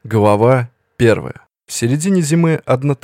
Глава 1. В середине зимы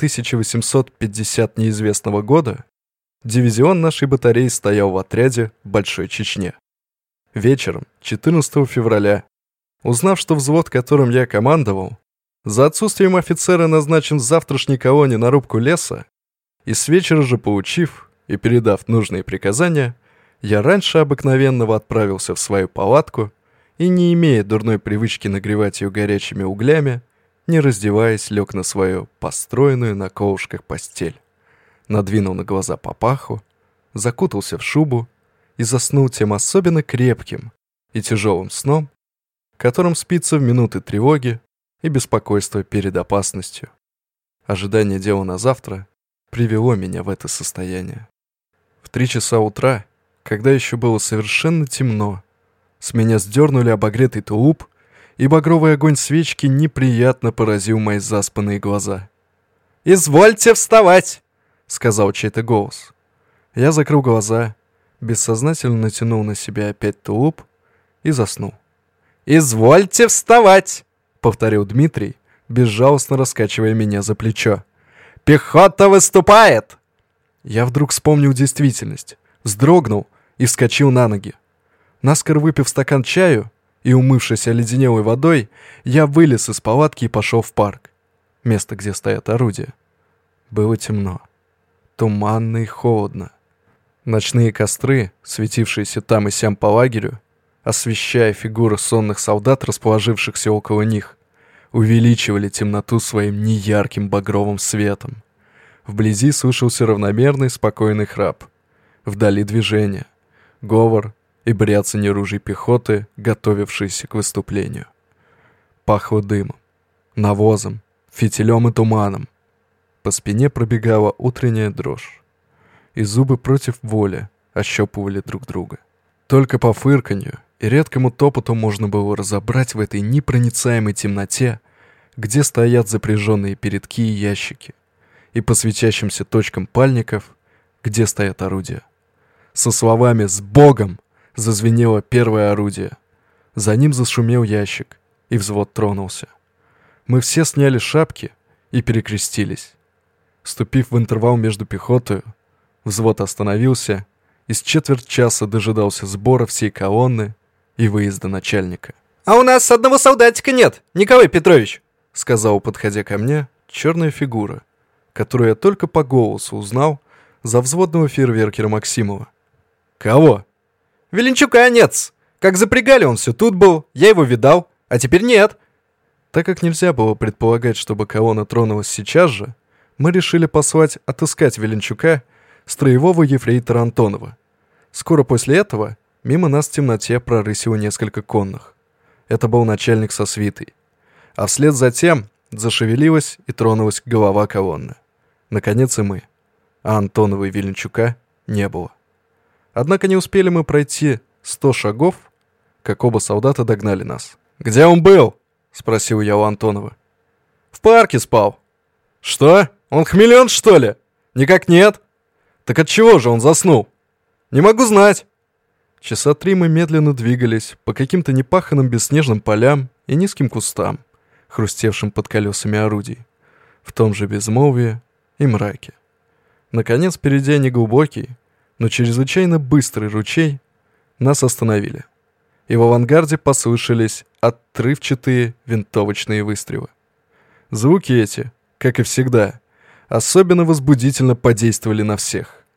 1850 неизвестного года дивизион нашей батареи стоял в отряде в Большой Чечне. Вечером 14 февраля, узнав, что взвод, которым я командовал, за отсутствием офицера назначен в завтрашней колонне на рубку леса, и с вечера же получив и передав нужные приказания, я раньше обыкновенного отправился в свою палатку и, не имея дурной привычки нагревать ее горячими углями, не раздеваясь, лег на свою построенную на колышках постель, надвинул на глаза папаху, закутался в шубу и заснул тем особенно крепким и тяжелым сном, которым спится в минуты тревоги и беспокойства перед опасностью. Ожидание дела на завтра привело меня в это состояние. В 3 часа утра, когда еще было совершенно темно, с меня сдернули обогретый тулуп, и багровый огонь свечки неприятно поразил мои заспанные глаза. «Извольте вставать!» — сказал чей-то голос. Я закрыл глаза, бессознательно натянул на себя опять тулуп и заснул. «Извольте вставать!» — повторил Дмитрий, безжалостно раскачивая меня за плечо. «Пехота выступает!» Я вдруг вспомнил действительность, вздрогнул и вскочил на ноги. Наскоро выпив стакан чаю и умывшись оледенелой водой, я вылез из палатки и пошел в парк, место, где стоят орудия. Было темно, туманно и холодно. Ночные костры, светившиеся там и сям по лагерю, освещая фигуры сонных солдат, расположившихся около них, увеличивали темноту своим неярким багровым светом. Вблизи слышался равномерный спокойный храп. Вдали движение, говор и бряцанье ружей пехоты, готовившейся к выступлению. Пахло дымом, навозом, фитилем и туманом. По спине пробегала утренняя дрожь, и зубы против воли ощупывали друг друга. Только по фырканью и редкому топоту можно было разобрать в этой непроницаемой темноте, где стоят запряженные передки и ящики, и по светящимся точкам пальников, где стоят орудия. Со словами «С Богом!» зазвенело первое орудие. За ним зашумел ящик, и взвод тронулся. Мы все сняли шапки и перекрестились. Вступив в интервал между пехотой, взвод остановился и с четверть часа дожидался сбора всей колонны и выезда начальника. «А у нас одного солдатика нет, Николай Петрович!» — сказал, подходя ко мне, черная фигура, которую я только по голосу узнал за взводного фейерверкера Максимова. «Кого?» «Веленчука нет. Как запрягали, он все тут был, я его видал, а теперь нет». Так как нельзя было предполагать, чтобы колонна тронулась сейчас же, мы решили послать отыскать Веленчука строевого ефрейтора Антонова. Скоро после этого мимо нас в темноте прорысило несколько конных. Это был начальник со свитой. А вслед за тем зашевелилась и тронулась голова колонны. Наконец и мы. А Антонова и Веленчука не было. Однако не успели мы пройти 100 шагов, как оба солдата догнали нас. «Где он был?» — спросил я у Антонова. «В парке спал». «Что? Он хмелен, что ли?» «Никак нет». «Так от чего же он заснул?» «Не могу знать». Часа 3 мы медленно двигались по каким-то непаханным бесснежным полям и низким кустам, хрустевшим под колесами орудий, в том же безмолвии и мраке. Наконец, перейдя неглубокий, но чрезвычайно быстрый ручей, нас остановили, и в авангарде послышались отрывчатые винтовочные выстрелы. Звуки эти, как и всегда, особенно возбудительно подействовали на всех.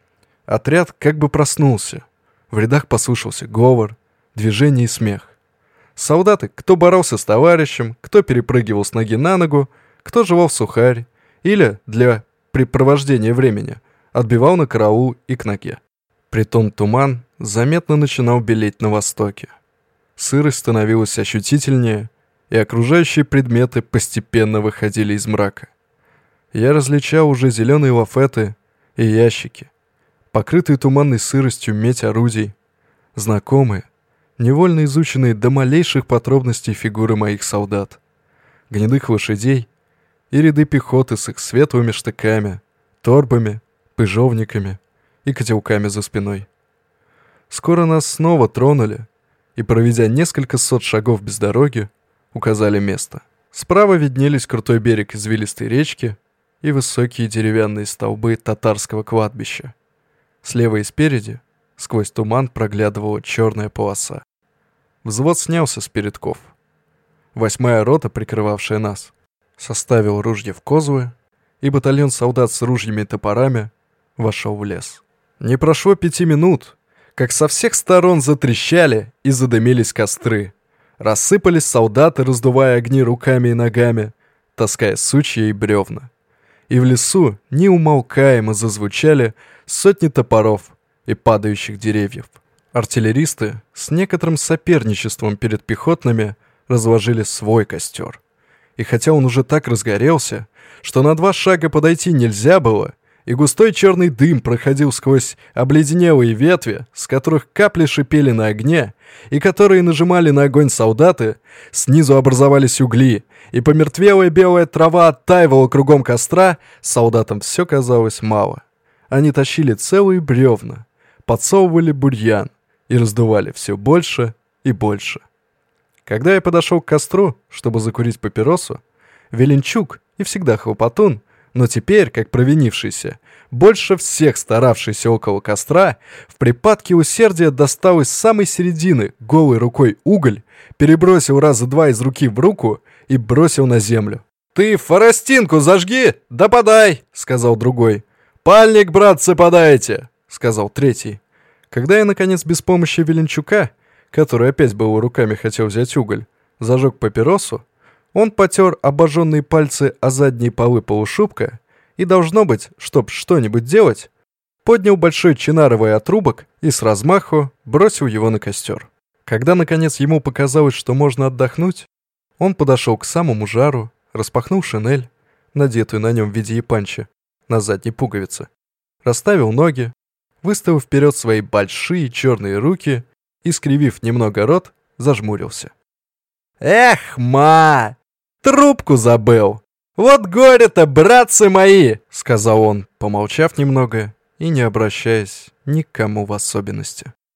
Отряд как бы проснулся, в рядах послышался говор, движение и смех. Солдаты, кто боролся с товарищем, кто перепрыгивал с ноги на ногу, кто жевал сухарь, или, для препровождения времени, отбивал на караул и к ноге. Притом туман заметно начинал белеть на востоке. Сырость становилась ощутительнее, и окружающие предметы постепенно выходили из мрака. Я различал уже зеленые лафеты и ящики, покрытые туманной сыростью медь орудий, знакомые, невольно изученные до малейших подробностей фигуры моих солдат, гнедых лошадей и ряды пехоты с их светлыми штыками, торбами, пыжовниками и котелками за спиной. Скоро нас снова тронули и, проведя несколько сот шагов без дороги, указали место. Справа виднелись крутой берег извилистой речки и высокие деревянные столбы татарского кладбища. Слева и спереди, сквозь туман, проглядывала черная полоса. Взвод снялся с передков. 8-я рота, прикрывавшая нас, составил ружья в козлы, и батальон солдат с ружьями и топорами вошел в лес. Не прошло 5 минут, как со всех сторон затрещали и задымились костры. Рассыпались солдаты, раздувая огни руками и ногами, таская сучья и бревна. И в лесу неумолкаемо зазвучали сотни топоров и падающих деревьев. Артиллеристы с некоторым соперничеством перед пехотными разложили свой костер. И хотя он уже так разгорелся, что на 2 шага подойти нельзя было, и густой черный дым проходил сквозь обледенелые ветви, с которых капли шипели на огне, и которые нажимали на огонь солдаты, снизу образовались угли, и помертвелая белая трава оттаивала кругом костра, солдатам все казалось мало. Они тащили целые бревна, подсовывали бурьян и раздували все больше и больше. Когда я подошел к костру, чтобы закурить папиросу, Веленчук и всегда хлопотун, но теперь, как провинившийся, больше всех старавшийся около костра, в припадке усердия достал из самой середины голой рукой уголь, перебросил раза 2 из руки в руку и бросил на землю. «Ты форостинку зажги, да подай!» — сказал другой. «Пальник, братцы, подайте!» — сказал третий. Когда я, наконец, без помощи Веленчука, который опять был руками хотел взять уголь, зажег папиросу, он потер обожженные пальцы о задние полы полушубка и, должно быть, чтоб что-нибудь делать, поднял большой чинаровый отрубок и с размаху бросил его на костер. Когда, наконец, ему показалось, что можно отдохнуть, он подошел к самому жару, распахнул шинель, надетую на нем в виде япанчи, на задней пуговице, расставил ноги, выставил вперед свои большие черные руки и, скривив немного рот, зажмурился. «Эх, ма! Трубку забыл! Вот горе-то, братцы мои!» — сказал он, помолчав немного и не обращаясь ни к кому в особенности.